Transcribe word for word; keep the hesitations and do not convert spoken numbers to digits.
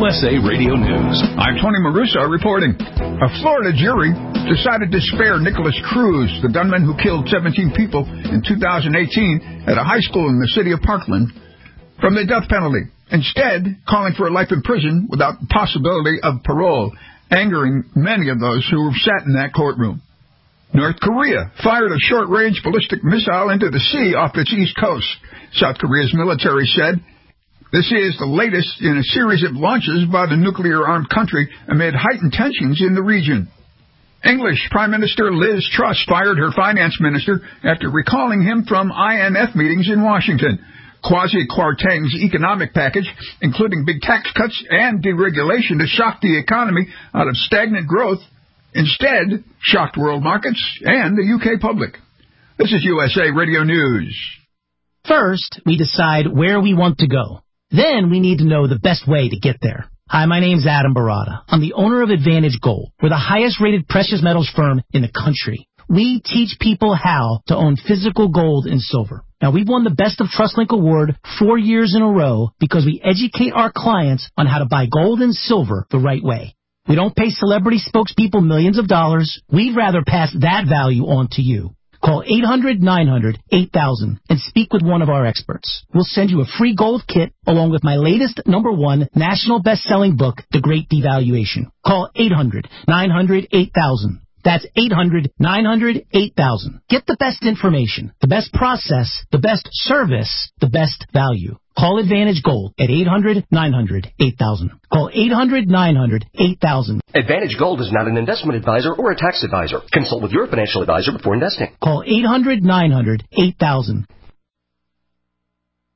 S A Radio News. I'm Tony Maruso reporting. A Florida jury decided to spare Nicholas Cruz, the gunman who killed seventeen people in two thousand eighteen at a high school in the city of Parkland, from the death penalty, instead calling for a life in prison without the possibility of parole, angering many of those who sat in that courtroom. North Korea fired a short-range ballistic missile into the sea off its east coast. South Korea's military said this is the latest in a series of launches by the nuclear-armed country amid heightened tensions in the region. English Prime Minister Liz Truss fired her finance minister after recalling him from I M F meetings in Washington. Kwasi-Kwarteng's economic package, including big tax cuts and deregulation to shock the economy out of stagnant growth, instead shocked world markets and the U K public. This is U S A Radio News. First, we decide where we want to go. Then we need to know the best way to get there. Hi, my name's Adam Barada. I'm the owner of Advantage Gold. We're the highest-rated precious metals firm in the country. We teach people how to own physical gold and silver. Now, we've won the Best of TrustLink Award four years in a row because we educate our clients on how to buy gold and silver the right way. We don't pay celebrity spokespeople millions of dollars. We'd rather pass that value on to you. Call eight hundred, nine hundred, eight thousand and speak with one of our experts. We'll send you a free gold kit along with my latest number one national best-selling book, The Great Devaluation. Call eight hundred, nine hundred, eight thousand. That's eight hundred, nine hundred, eight thousand. Get the best information, the best process, the best service, the best value. Call Advantage Gold at eight hundred, nine hundred, eight thousand. Call eight hundred, nine hundred, eight thousand. Advantage Gold is not an investment advisor or a tax advisor. Consult with your financial advisor before investing. Call eight hundred, nine hundred, eight thousand.